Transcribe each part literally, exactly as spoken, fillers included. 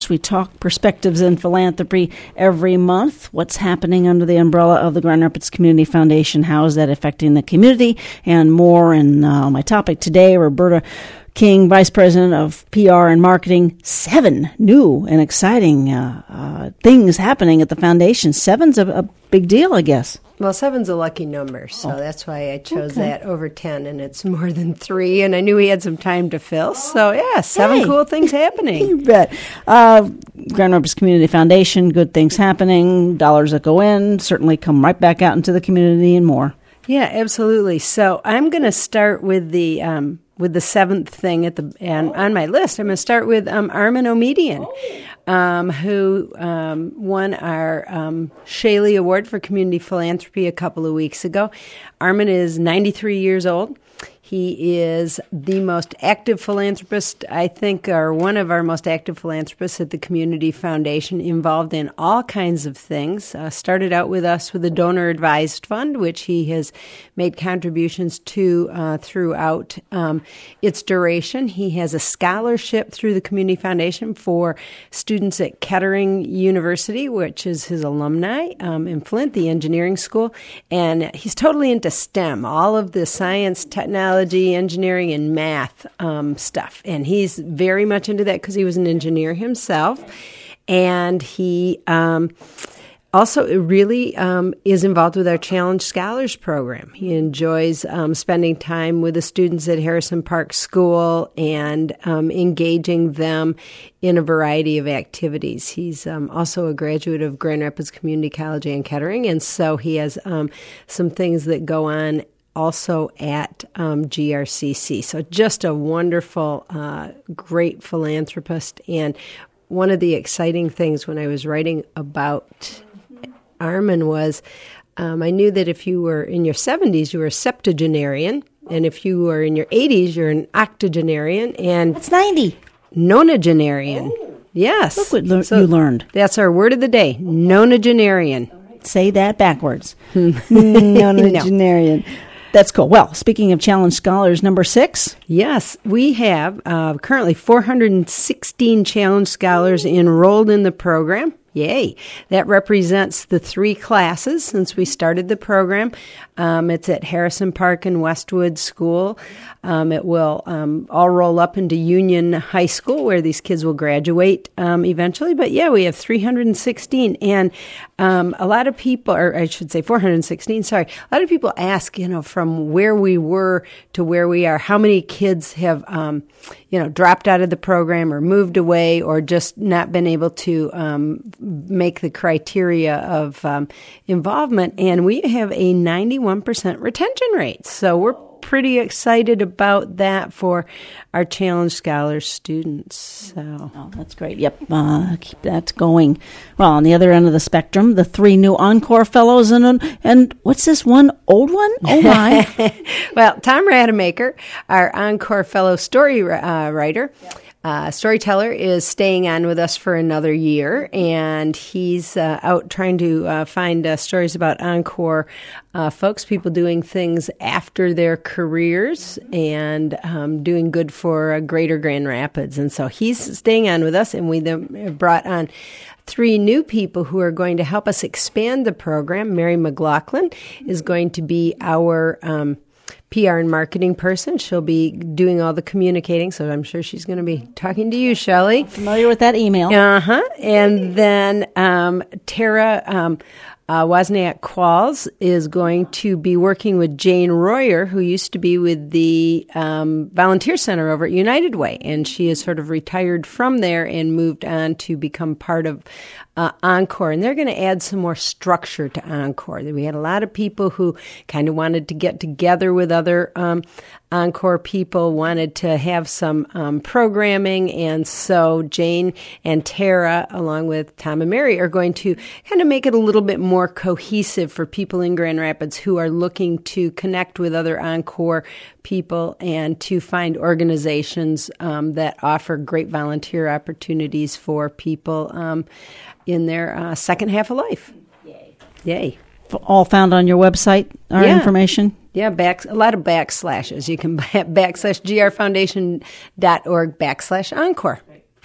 We talk perspectives in philanthropy every month. What's happening under the umbrella of the Grand Rapids Community Foundation? How is that affecting the community? And more. And uh, my topic today, Roberta King, Vice President of P R and Marketing. Seven new and exciting uh, uh, things happening at the foundation. Seven's a, a big deal, I guess. Well, seven's a lucky number, so oh. that's why I chose okay. that over ten, and it's more than three, and I knew we had some time to fill. So, yeah, seven hey. cool things happening. You bet. Uh, Grand Rapids Community Foundation, good things happening, dollars that go in, certainly come right back out into the community and more. Yeah, absolutely. So I'm going to start with the... Um, with the seventh thing at the and on my list. I'm going to start with um, Armin Omedian, um, who um, won our um, Shaley Award for Community Philanthropy a couple of weeks ago. Armin is ninety-three years old. He is the most active philanthropist, I think, or one of our most active philanthropists at the Community Foundation, involved in all kinds of things. Uh, started out with us with a donor-advised fund, which he has made contributions to uh, throughout um, its duration. He has a scholarship through the Community Foundation for students at Kettering University, which is his alumni um, in Flint, the engineering school. And he's totally into STEM, all of the science, technology, engineering, and math um, stuff. And he's very much into that because he was an engineer himself. And he um, also really um, is involved with our Challenge Scholars program. He enjoys um, spending time with the students at Harrison Park School and um, engaging them in a variety of activities. He's um, also a graduate of Grand Rapids Community College and Kettering, and so he has um, some things that go on also at um, G R C C. So just a wonderful, uh, great philanthropist. And one of the exciting things when I was writing about Armin was um, I knew that if you were in your seventies, you were a septuagenarian. And if you were in your eighties, you're an octogenarian. And that's ninety. Nonagenarian. Oh. Yes. Look what le- so you learned. That's our word of the day, nonagenarian. Say that backwards. Nonagenarian. No. That's cool. Well, speaking of Challenge Scholars, number six. Yes, we have uh, currently four hundred sixteen Challenge Scholars enrolled in the program. Yay. That represents the three classes since we started the program. Um, it's at Harrison Park and Westwood School. Um, it will um, all roll up into Union High School where these kids will graduate um, eventually. But yeah, we have three hundred sixteen. And um, a lot of people, or I should say four hundred sixteen, sorry. A lot of people ask, you know, from where we were to where we are, how many kids have, um, you know, dropped out of the program or moved away or just not been able to um, make the criteria of um, involvement. And we have a ninety-one percent retention rate. So we're pretty excited about that for our Challenge Scholars students. So oh, that's great. Yep, uh, keep that going. Well, on the other end of the spectrum, the three new Encore Fellows, and and what's this one old one? Oh my! Well, Tom Rademacher, our Encore Fellow story uh, writer. Yeah. Uh, storyteller is staying on with us for another year, and he's uh, out trying to uh, find uh, stories about Encore uh, folks, people doing things after their careers and um, doing good for uh, Greater Grand Rapids. And so he's staying on with us, and we then brought on three new people who are going to help us expand the program. Mary McLaughlin is going to be our um P R and marketing person. She'll be doing all the communicating, so I'm sure she's going to be talking to you, Shelley. Familiar with that email. Uh-huh. And then um, Tara um, uh, Wozniak-Qualls is going to be working with Jane Royer, who used to be with the um, Volunteer Center over at United Way, and she has sort of retired from there and moved on to become part of Uh, Encore, and they're going to add some more structure to Encore. We had a lot of people who kind of wanted to get together with other um, Encore people, wanted to have some um, programming, and so Jane and Tara, along with Tom and Mary, are going to kind of make it a little bit more cohesive for people in Grand Rapids who are looking to connect with other Encore people and to find organizations um, that offer great volunteer opportunities for people um, in their uh, second half of life. Yay. Yay. All found on your website, our yeah. information? Yeah, back, a lot of backslashes. You can backslash grfoundation.org backslash Encore.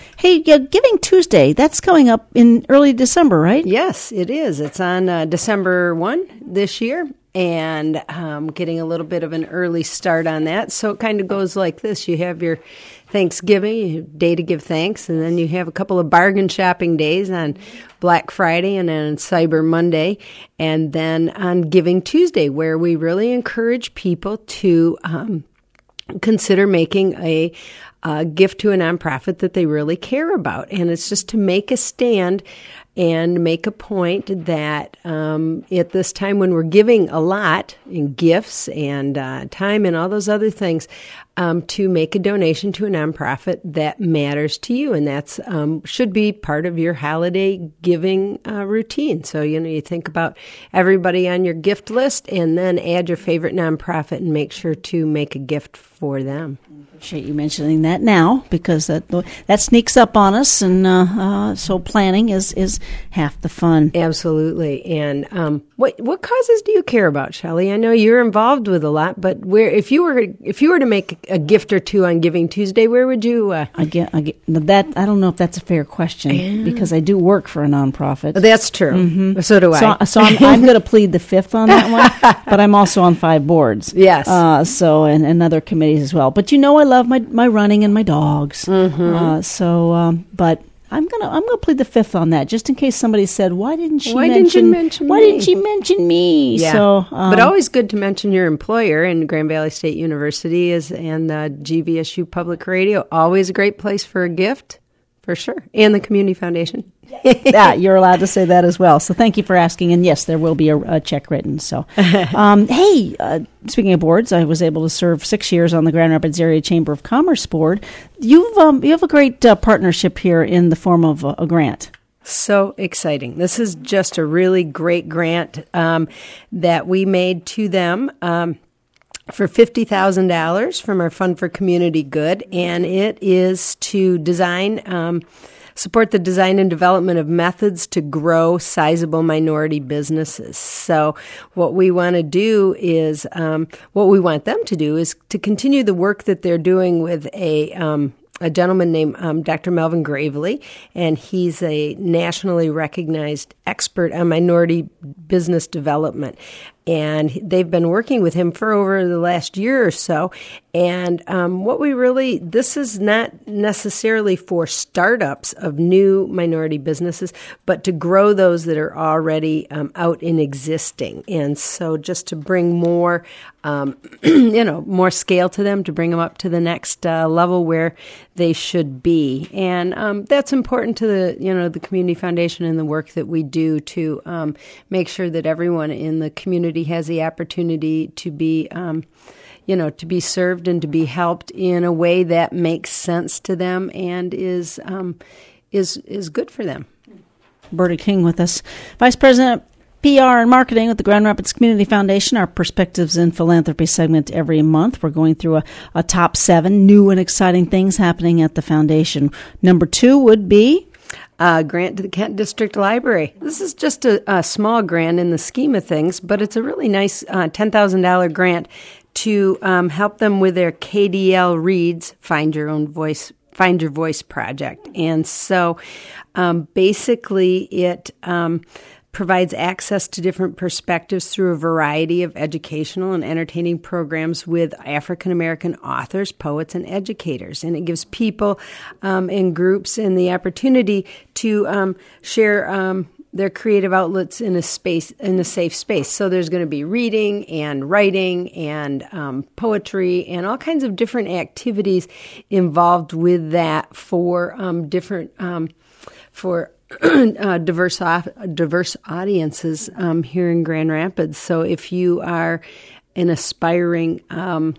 Hey, yeah, Giving Tuesday, that's coming up in early December, right? Yes, it is. It's on uh, December first this year, and um, getting a little bit of an early start on that. So it kind of goes like this. You have your Thanksgiving, you have day to give thanks, and then you have a couple of bargain shopping days on Black Friday and then Cyber Monday, and then on Giving Tuesday, where we really encourage people to um, consider making a Uh, gift to a nonprofit that they really care about. And it's just to make a stand and make a point that um, at this time when we're giving a lot in gifts and uh, time and all those other things, um, to make a donation to a nonprofit that matters to you. And that's um, should be part of your holiday giving uh, routine. So, you know, you think about everybody on your gift list and then add your favorite nonprofit and make sure to make a gift for them. Appreciate you mentioning that now, because that that sneaks up on us, and uh, uh, so planning is, is half the fun. Absolutely. And um, what what causes do you care about, Shelley? I know you're involved with a lot, but where if you were if you were to make a gift or two on Giving Tuesday, where would you? Uh... I get, I get that. I don't know if that's a fair question yeah. because I do work for a nonprofit. That's true. Mm-hmm. So do I. So, so I'm, I'm going to plead the fifth on that one, but I'm also on five boards. Yes. Uh, so and, and other committees as well. But you know, I love my, my running and my dogs. Mm-hmm. Uh, so, um, but I'm gonna I'm gonna plead the fifth on that, just in case somebody said, "Why didn't she why mention? Didn't you mention why me? didn't she mention me?" Yeah. So, um, but always good to mention your employer, and Grand Valley State University is and uh, G V S U Public Radio. Always a great place for a gift, for sure, and the Community Foundation. Yeah, you're allowed to say that as well. So thank you for asking. And yes, there will be a, a check written. So, um, hey, uh, speaking of boards, I was able to serve six years on the Grand Rapids Area Chamber of Commerce board. You've um, you have a great uh, partnership here in the form of a, a grant. So exciting. This is just a really great grant um, that we made to them. Um, for fifty thousand dollars from our Fund for Community Good, and it is to design, um, support the design and development of methods to grow sizable minority businesses. So what we want to do is, um, what we want them to do is to continue the work that they're doing with a um, a gentleman named um, Doctor Melvin Gravely, and he's a nationally recognized expert on minority business development. And they've been working with him for over the last year or so. And um, what we really, this is not necessarily for startups of new minority businesses, but to grow those that are already um, out in existing. And so just to bring more, um, you know, more scale to them, to bring them up to the next uh, level where they should be. And um, that's important to the, you know, the Community Foundation and the work that we do to um, make sure that everyone in the community has the opportunity to be, um, you know, to be served and to be helped in a way that makes sense to them and is um, is is good for them. Berta King with us, Vice President P R and Marketing with the Grand Rapids Community Foundation. Our Perspectives in Philanthropy segment every month. We're going through a, a top seven new and exciting things happening at the foundation. Number two would be Uh, grant to the Kent District Library. This is just a, a small grant in the scheme of things, but it's a really nice uh, ten thousand dollars grant to um, help them with their K D L Reads, Find Your Own Voice, Find Your Voice project. And so um, basically it um, provides access to different perspectives through a variety of educational and entertaining programs with African American authors, poets, and educators. And it gives people um, and groups and the opportunity to um, share um, their creative outlets in a space, in a safe space. So there's going to be reading and writing and um, poetry and all kinds of different activities involved with that for um, different um, for. uh, diverse off, diverse audiences um, here in Grand Rapids. So if you are an aspiring um,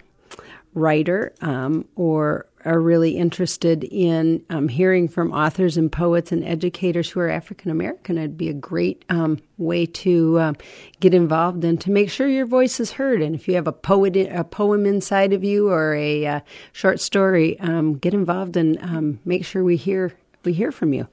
writer um, or are really interested in um, hearing from authors and poets and educators who are African American, it'd be a great um, way to uh, get involved and to make sure your voice is heard. And if you have a poet, a poem inside of you or a uh, short story, um, get involved and um, make sure we hear we hear from you.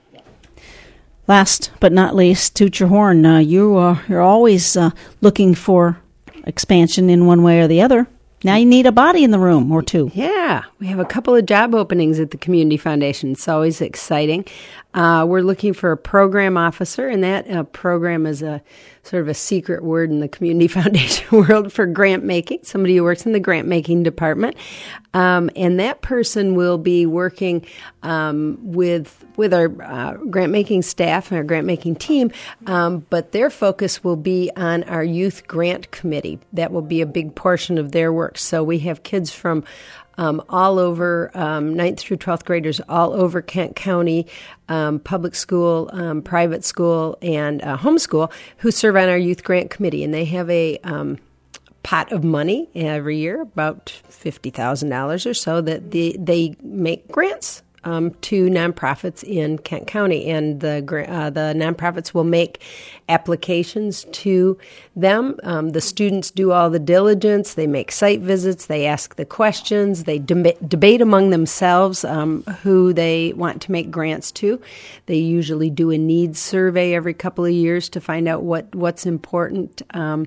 Last but not least, toot your horn. Uh, you are you're always uh, looking for expansion in one way or the other. Now you need a body in the room or two. Yeah, we have a couple of job openings at the Community Foundation. It's always exciting. Uh, we're looking for a program officer, and that uh, program is a sort of a secret word in the Community Foundation world for grant making, somebody who works in the grant making department. Um, and that person will be working um, with with our uh, grant making staff and our grant making team, um, but their focus will be on our youth grant committee. That will be a big portion of their work. So we have kids from Um, all over, um, ninth through twelfth graders, all over Kent County, um, public school, um, private school, and uh, homeschool, who serve on our youth grant committee. And they have a um, pot of money every year, about fifty thousand dollars or so, that they, they make grants Um, to nonprofits in Kent County, and the uh, the nonprofits will make applications to them. Um, the students do all the diligence. They make site visits. They ask the questions. They deba- debate among themselves um, who they want to make grants to. They usually do a needs survey every couple of years to find out what what's important um,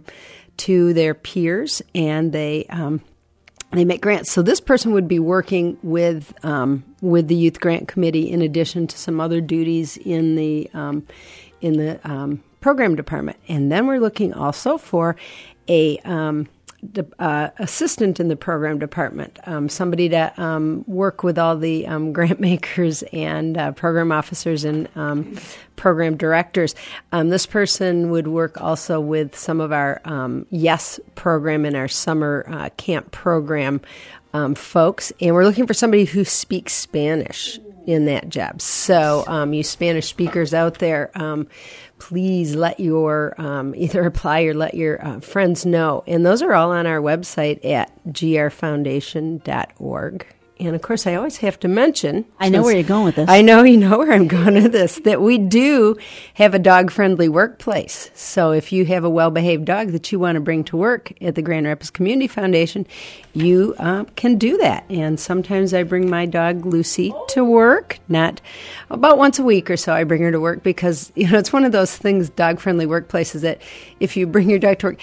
to their peers, and they. Um, They make grants. So this person would be working with um, with the youth grant committee in addition to some other duties in the um, in the um, program department. And then we're looking also for a um, de- uh, assistant in the program department, um, somebody to um, work with all the um, grant makers and uh, program officers and um, program directors. Um, this person would work also with some of our um, YES program and our summer uh, camp program um, folks. And we're looking for somebody who speaks Spanish in that job. So um, you Spanish speakers out there, um, please let your um, either apply or let your uh, friends know. And those are all on our website at g r foundation dot org. And, of course, I always have to mention... I know where you're going with this. I know you know where I'm going with this, that we do have a dog-friendly workplace. So if you have a well-behaved dog that you want to bring to work at the Grand Rapids Community Foundation, you uh, can do that. And sometimes I bring my dog, Lucy, to work. Not about once a week or so I bring her to work because, you know, it's one of those things, dog-friendly workplaces, that if you bring your dog to work,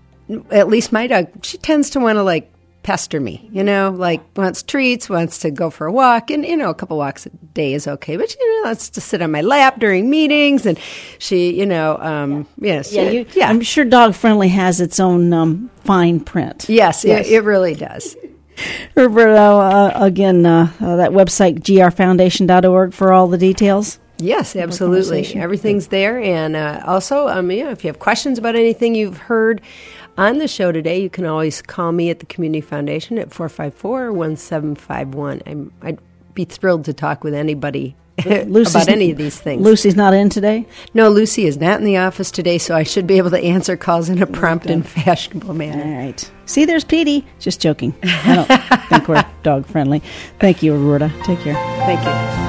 at least my dog, she tends to want to, like, pester me, you know, like wants treats, wants to go for a walk, and, you know, a couple walks a day is okay, but, you know, wants to sit on my lap during meetings, and she, you know, um, yes. Yeah, you, yeah. I'm sure Dog Friendly has its own um, fine print. Yes, yes. It, it really does. Roberta, uh, again, uh, uh, that website, g r foundation dot org for all the details. Yes, absolutely. Everything's there. And uh, also, um, yeah, if you have questions about anything you've heard on the show today, you can always call me at the Community Foundation at four five four, one seven five one. I'm, I'd be thrilled to talk with anybody about any of these things. Lucy's not in today? No, Lucy is not in the office today, so I should be able to answer calls in a prompt and fashionable manner. All right. See, there's Petey. Just joking. I don't think we're dog friendly. Thank you, Roberta. Take care. Thank you.